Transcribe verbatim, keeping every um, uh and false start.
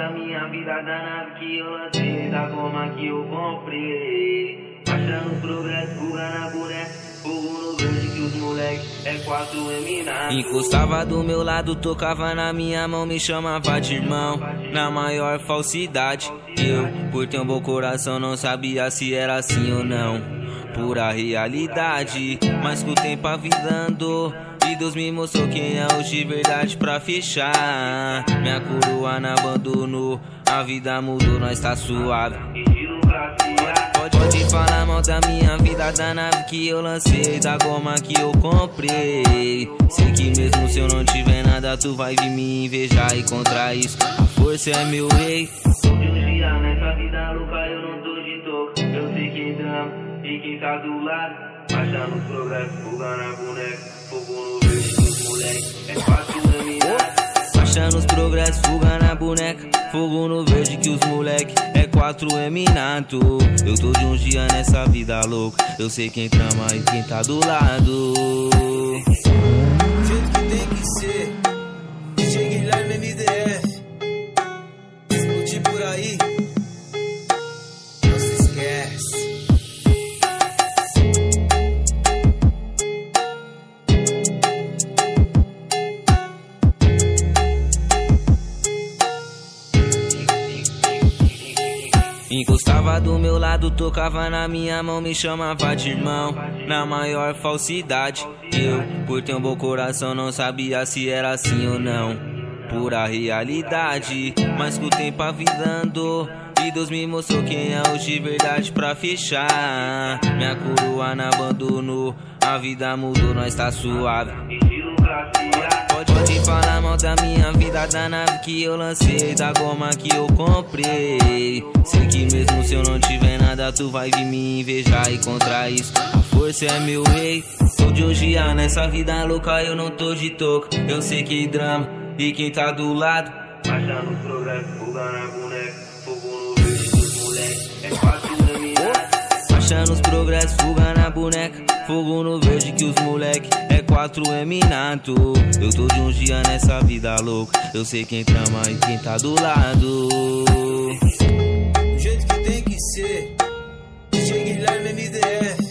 da minha vida, da nave que eu lancei, da goma que eu comprei. Achando progresso, fuga na boneca, fogo no verde que os moleque é quatro M na. Encostava do meu lado, tocava na minha mão, me chamava de irmão, na maior falsidade. Eu, por ter um bom coração, não sabia se era assim ou não, pura realidade. Mas com o tempo a vida andou e Deus me mostrou quem é hoje de verdade pra fechar. Minha coroa não abandonou, a vida mudou, nós tá suave. Pode, pode falar mal da minha vida, da nave que eu lancei, da goma que eu comprei. Sei que mesmo se eu não tiver nada, tu vai vir me invejar, e contra isso a força é meu rei. Todo dia nessa vida louca eu não tô de toca, eu sei quem drama e quem tá do lado. Achando progresso, fuga na boneca, fogo no verde dos moleque é fácil dominar. Achando os progressos, fuga na boneca, fogo no verde que os moleque é quatro M nato. Eu tô de uns dias nessa vida louca, eu sei quem trama e quem tá do lado. Do jeito que tem que ser, D J Guilherme M D F, explodir por aí, não se esquece. Encostava do meu lado, tocava na minha mão, me chamava de irmão, na maior falsidade. Eu, por ter um bom coração, não sabia se era assim ou não, pura realidade. Mas com o tempo a vida andou e Deus me mostrou quem é hoje de verdade pra fechar. Minha coroa não abandonou, a vida mudou, nós tá suave. Pode, pode falar mal da minha vida, da nave que eu lancei, da goma que eu comprei. Sei que mesmo se eu não tiver nada, tu vai vir me invejar, e contra isso a força é meu rei. Tô de hoje a nessa vida louca, eu não tô de toca, eu sei que drama e quem tá do lado. Achando progresso, fuga na boneca, fogo no verde dos moleque é fácil dominar. Achando os progressos, fuga na boneca, fogo no verde que os moleque é quatro M nato. Eu tô de uns dias nessa vida louca, eu sei quem trama e quem tá do lado. Do jeito que tem que ser, D J Guilherme M D F.